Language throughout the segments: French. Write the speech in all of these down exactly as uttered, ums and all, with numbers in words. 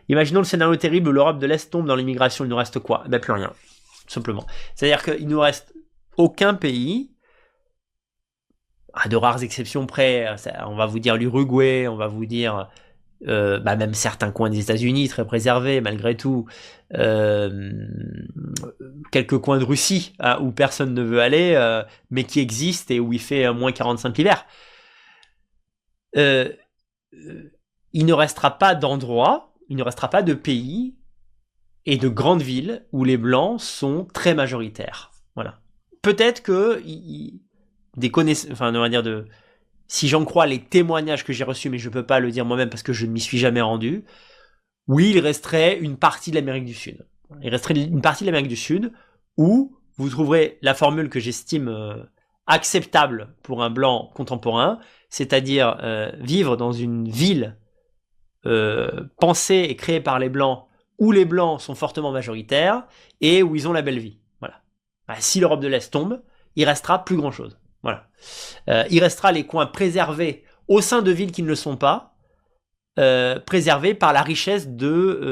Imaginons le scénario terrible où l'Europe de l'Est tombe dans l'immigration, il nous reste quoi? Ben plus rien, tout simplement. C'est-à-dire qu'il nous reste aucun pays, à de rares exceptions près, on va vous dire l'Uruguay, on va vous dire euh, bah même certains coins des États-Unis très préservés malgré tout, euh, quelques coins de Russie hein, où personne ne veut aller, euh, mais qui existent et où il fait moins quarante-cinq l'hiver. Euh, il ne restera pas d'endroit, il ne restera pas de pays et de grandes villes où les blancs sont très majoritaires. Voilà. Peut-être que il, des connaissances, enfin on va dire de si j'en crois les témoignages que j'ai reçus, mais je ne peux pas le dire moi-même parce que je ne m'y suis jamais rendu, oui, il resterait une partie de l'Amérique du Sud. Il resterait une partie de l'Amérique du Sud où vous trouverez la formule que j'estime euh, acceptable pour un blanc contemporain, c'est-à-dire euh, vivre dans une ville euh, pensée et créée par les blancs où les blancs sont fortement majoritaires et où ils ont la belle vie. Voilà. Bah, si l'Europe de l'Est tombe, il restera plus grand-chose. Voilà. Euh, il restera les coins préservés au sein de villes qui ne le sont pas, euh, préservés par la richesse de,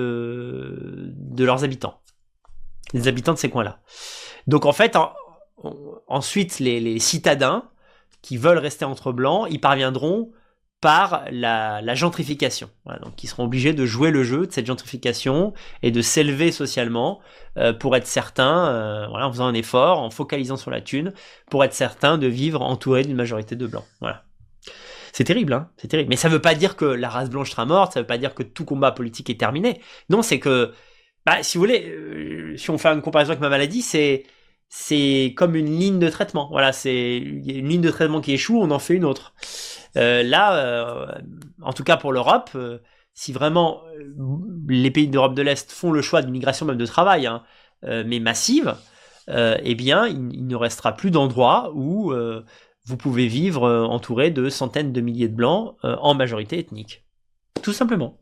euh, de leurs habitants, les habitants de ces coins-là. Donc en fait, en, en, ensuite, les, les citadins qui veulent rester entre blancs, ils parviendront par la, la gentrification. Voilà, donc ils seront obligés de jouer le jeu de cette gentrification et de s'élever socialement euh, pour être certains, euh, voilà, en faisant un effort, en focalisant sur la thune, pour être certain de vivre entouré d'une majorité de blancs. Voilà. C'est terrible, hein, c'est terrible. Mais ça veut pas dire que la race blanche sera morte, ça veut pas dire que tout combat politique est terminé. Non, c'est que, bah, si vous voulez, euh, si on fait une comparaison avec ma maladie, c'est c'est comme une ligne de traitement. Voilà, c'est une ligne de traitement qui échoue, on en fait une autre. Euh, là, euh, en tout cas pour l'Europe, euh, si vraiment euh, les pays d'Europe de l'Est font le choix d'une migration même de travail, hein, euh, mais massive, euh, eh bien, il, il ne restera plus d'endroits où euh, vous pouvez vivre euh, entouré de centaines de milliers de blancs euh, en majorité ethnique. Tout simplement.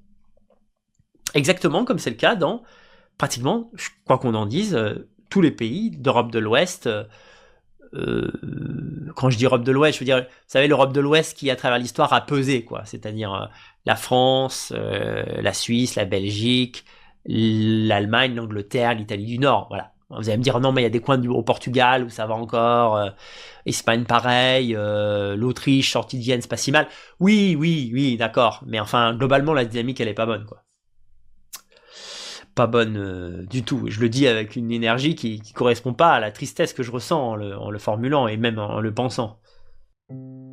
Exactement comme c'est le cas dans pratiquement, quoi qu'on en dise, euh, tous les pays d'Europe de l'Ouest. Euh, Euh, quand je dis Europe de l'Ouest, je veux dire, vous savez, l'Europe de l'Ouest qui, à travers l'histoire, a pesé, quoi. C'est-à-dire euh, la France, euh, la Suisse, la Belgique, l'Allemagne, l'Angleterre, l'Italie du Nord, voilà. Vous allez me dire, non, mais il y a des coins du, au Portugal où ça va encore, euh, Espagne pareil, euh, l'Autriche, sortie de Vienne, c'est pas si mal. Oui, oui, oui, d'accord. Mais enfin, globalement, la dynamique, elle est pas bonne, quoi. Pas bonne euh, du tout. Je le dis avec une énergie qui, qui correspond pas à la tristesse que je ressens en le, en le formulant et même en le pensant.